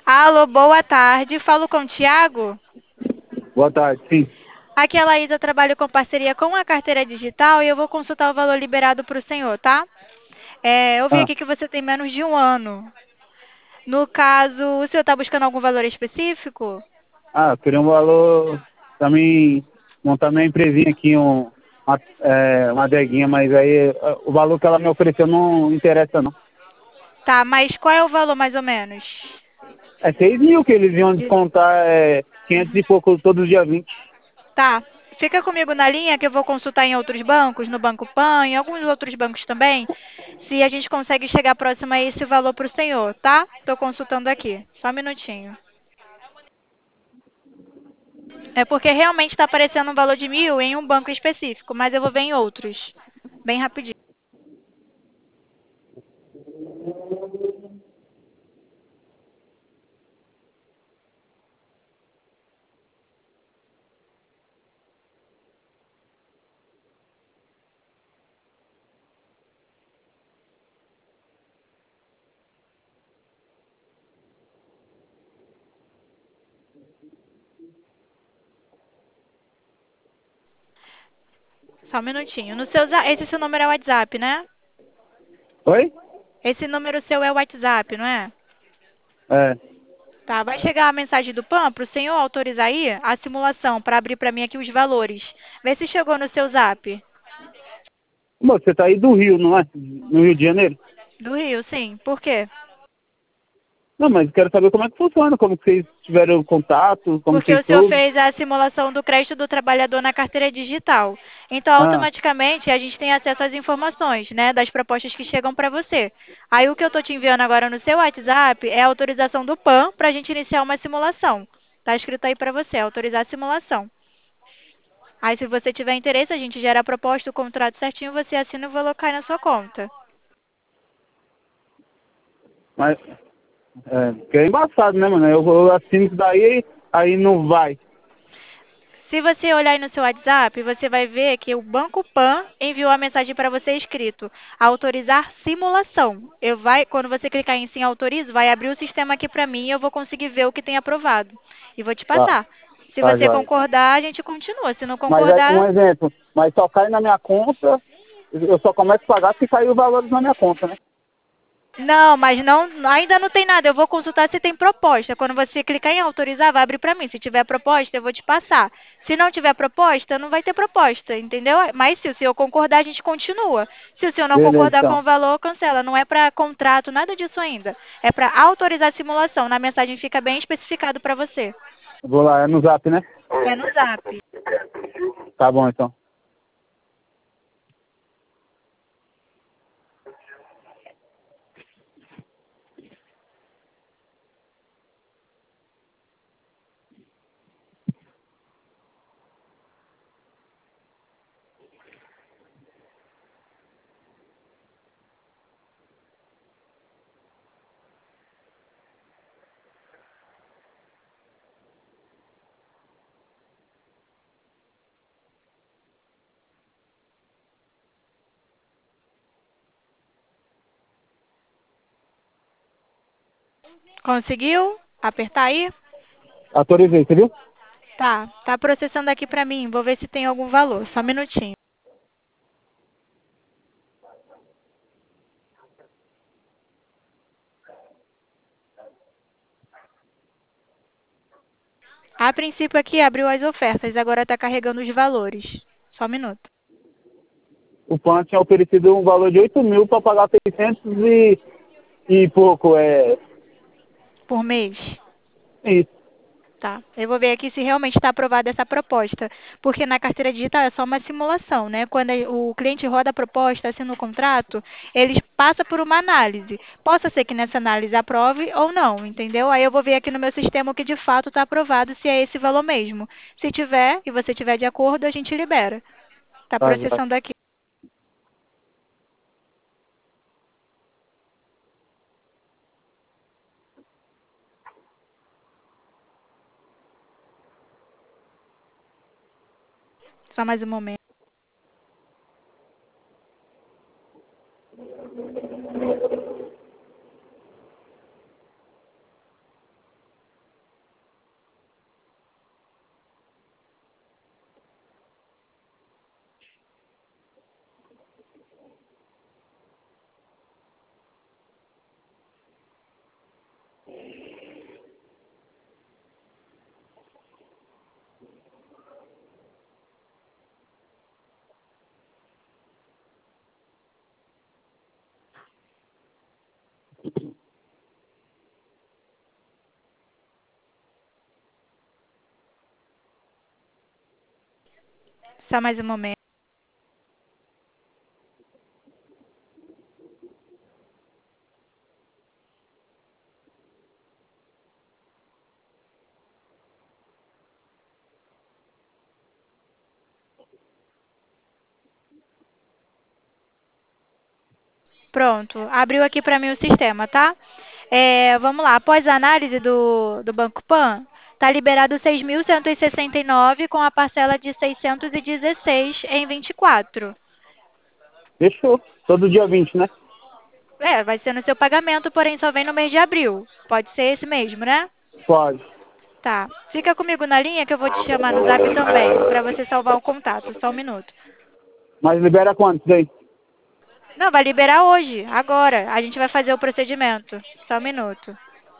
Alô, boa tarde. Falo com o Tiago. Boa tarde, sim. Aqui é a Laísa, trabalho com parceria com a carteira digital e eu vou consultar o valor liberado para o senhor, tá? Eu vi Ah, aqui que você tem menos de um ano. No caso, o senhor está buscando algum valor específico? eu queria um valor pra mim montar minha empresinha aqui, uma adeguinha, mas aí o valor que ela me ofereceu não interessa não. Tá, mas qual é o valor mais ou menos? É 6.000 que eles iam De- descontar, 500 e pouco todos os dias 20. Tá. Fica comigo na linha que eu vou consultar em outros bancos, no Banco Pan, em alguns outros bancos também, se a gente consegue chegar próximo a esse valor para o senhor, tá? Estou consultando aqui. Só um minutinho. É porque realmente está aparecendo um valor de 1.000 em um banco específico, mas eu vou ver em outros. Bem rapidinho. Só um minutinho. Esse seu número é o WhatsApp, né? Oi? Esse número seu é o WhatsApp, não é? É. Tá, vai chegar a mensagem do PAN para o senhor autorizar aí a simulação para abrir para mim aqui os valores. Vê se chegou no seu zap. Moço, você tá aí do Rio, não é? No Rio de Janeiro? Do Rio, sim. Por quê? Não, mas quero saber como é que funciona, como que vocês tiveram contato, como Porque vocês o senhor soube. fez a simulação do crédito do trabalhador na carteira digital. Então, Ah, automaticamente, a gente tem acesso às informações, né, das propostas que chegam para você. Aí, o que eu estou te enviando agora no seu WhatsApp é a autorização do PAN para a gente iniciar uma simulação. Está escrito aí para você, autorizar a simulação. Aí, se você tiver interesse, a gente gera a proposta, o contrato certinho, você assina e eu vou colocar na sua conta. mas porque é embaçado, né, mano? Eu assino isso daí, aí não vai. Se você olhar aí no seu WhatsApp, você vai ver que o Banco Pan enviou a mensagem para você escrito autorizar simulação. Quando você clicar em sim autorizo, vai abrir o sistema aqui para mim e eu vou conseguir ver o que tem aprovado. E vou te Tá, passar. Se tá, você joia. concordar, a gente continua. Se não Mas aí, um concordar, exemplo, mas só cai na minha conta, eu só começo a pagar se cair os valores na minha conta, né? não, mas ainda não tem nada. Eu vou consultar se tem proposta. Quando você clicar em autorizar, vai abrir para mim. Se tiver proposta, eu vou te passar. Se não tiver proposta, não vai ter proposta, entendeu? Mas se o senhor concordar, a gente continua. Se o senhor não Beleza, concordar com então. o valor, cancela. Não é para contrato, nada disso ainda. É para autorizar a simulação. Na mensagem fica bem especificado para você. Vou lá, é no Zap, né? É no Zap. Tá bom, então. Conseguiu? Apertar aí? Autorizei, você viu? Tá processando aqui para mim. Vou ver se tem algum valor. Só um minutinho. A princípio aqui abriu as ofertas, agora está carregando os valores. Só um minuto. O PAN tinha oferecido um valor de 8.000 para pagar 600 e pouco, Por mês. isso. Tá. Eu vou ver aqui se realmente está aprovada essa proposta. Porque na carteira digital é só uma simulação, né? Quando o cliente roda a proposta, assina o contrato, eles passam por uma análise. Possa ser que nessa análise aprove ou não, entendeu? Aí eu vou ver aqui no meu sistema o que de fato está aprovado, se é esse valor mesmo. Se tiver, e você tiver de acordo, a gente libera. Está Tá, já. processando aqui. Só mais um momento. Só mais um momento. Pronto, abriu aqui para mim o sistema, tá? Vamos lá, após a análise do Banco Pan, está liberado 6.169 com a parcela de 616 em 24. Fechou. Todo dia 20, né? Vai ser no seu pagamento, porém só vem no mês de abril. Pode ser esse mesmo, né? Pode. Tá. Fica comigo na linha que eu vou te chamar no Zap também, para você salvar o contato. Só um minuto. Mas libera quanto daí? Não, vai liberar hoje, agora. A gente vai fazer o procedimento. Só um minuto.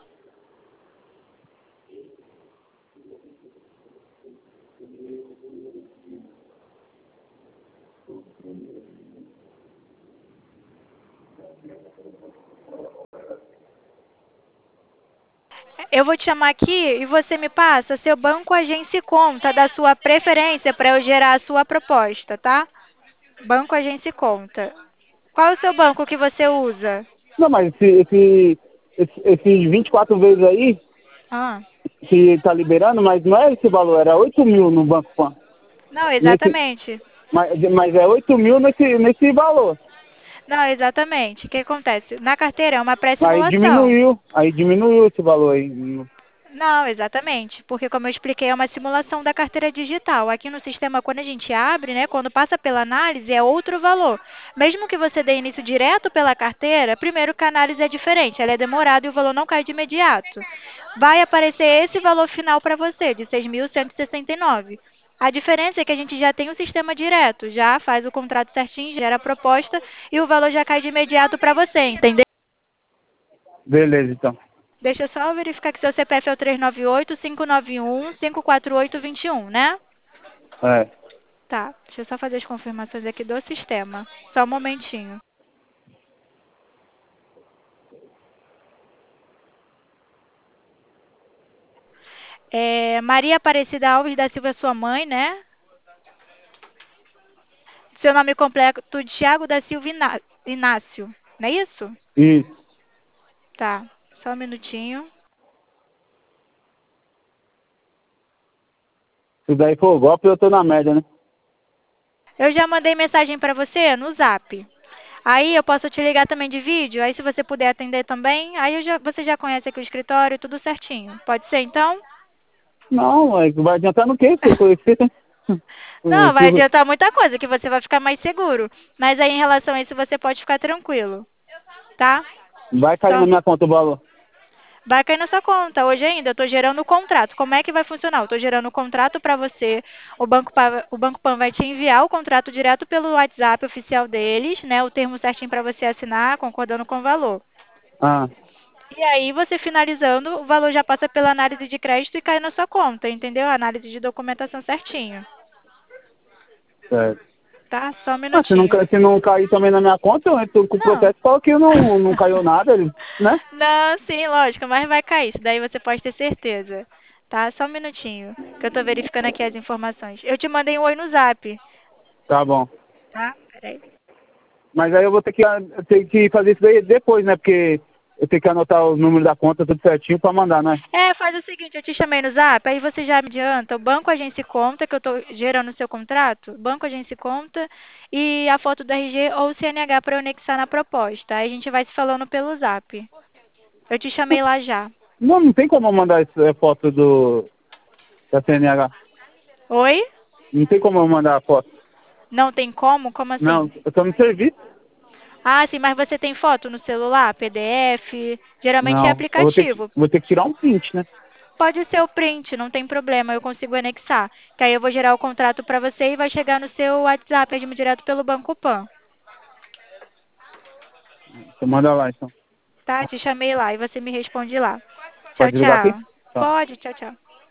Eu vou te chamar aqui e você me passa seu banco, agência e conta da sua preferência para eu gerar a sua proposta, tá? Banco, agência e conta. Qual é o seu banco que você usa? Não, mas esses 24 vezes aí, Ah, que tá liberando, mas não é esse valor, era 8 mil no Banco Pan. não, Nesse, exatamente. mas é 8 mil nesse valor. Não, exatamente. O que acontece? Na carteira é uma pré-simulação. Aí diminuiu esse valor aí. Não, exatamente, porque como eu expliquei, é uma simulação da carteira digital. Aqui no sistema, quando a gente abre, né, quando passa pela análise, é outro valor. Mesmo que você dê início direto pela carteira, primeiro que a análise é diferente, ela é demorada e o valor não cai de imediato. Vai aparecer esse valor final para você, de 6.169. A diferença é que a gente já tem um sistema direto, já faz o contrato certinho, gera a proposta e o valor já cai de imediato para você, entendeu? Beleza, então. Deixa eu só verificar que seu CPF é o 398-591-54821, né? É. Tá, deixa eu só fazer as confirmações aqui do sistema. Só um momentinho. Maria Aparecida Alves da Silva, sua mãe, né? Seu nome completo, Thiago da Silva Inácio, não é isso? Isso. Tá, só um minutinho. Se daí for golpe, eu tô na média, né? Eu já mandei mensagem para você no Zap. Aí eu posso te ligar também de vídeo, aí se você puder atender também, aí você já conhece aqui o escritório, tudo certinho. Pode ser então? Não, vai adiantar no quê? Se eu conhecer. Não, vai Se- adiantar muita coisa, que você vai ficar mais seguro. Mas aí em relação a isso você pode ficar tranquilo, tá? Vai cair na Só minha conta o valor. vai cair na sua conta. Hoje ainda eu estou gerando o contrato. Como é que vai funcionar? Eu estou gerando o contrato para você. O Banco Pan vai te enviar o contrato direto pelo WhatsApp oficial deles, né? O termo certinho para você assinar, concordando com o valor. Ah, E aí, você finalizando, o valor já passa pela análise de crédito e cai na sua conta, entendeu? A análise de documentação certinho. certo. Tá? Só um Mas minutinho. se não cair também na minha conta, eu entro com o Não. processo e falo que não caiu nada, né? Não, sim, lógico, mas vai cair. Isso daí você pode ter certeza. Tá? Só um minutinho, que eu tô verificando aqui as informações. Eu te mandei um oi no Zap. Tá bom. Tá? Peraí. Mas aí eu vou ter que fazer isso daí depois, né? Porque eu tenho que anotar os números da conta tudo certinho pra mandar, né? Faz o seguinte, eu te chamei no Zap, aí você já me adianta o Banco Agência e Conta, que eu tô gerando o seu contrato, Banco Agência e Conta, e a foto do RG ou o CNH para eu anexar na proposta. Aí a gente vai se falando pelo Zap. Eu te chamei lá já. Não tem como eu mandar essa foto da CNH. Oi? Não tem como eu mandar a foto. Não tem como? Como Não, assim? eu tô no serviço. Ah, sim, mas você tem foto no celular, PDF? Geralmente é Não, aplicativo. vou ter que tirar um print, né? Pode ser o print, não tem problema, eu consigo anexar. Que aí eu vou gerar o contrato para você e vai chegar no seu WhatsApp, mesmo direto pelo Banco Pan. Você manda lá, então. Tá? Te chamei lá e você me responde lá. Tchau, Pode ligar aqui? tchau. Tá. Pode, tchau, tchau.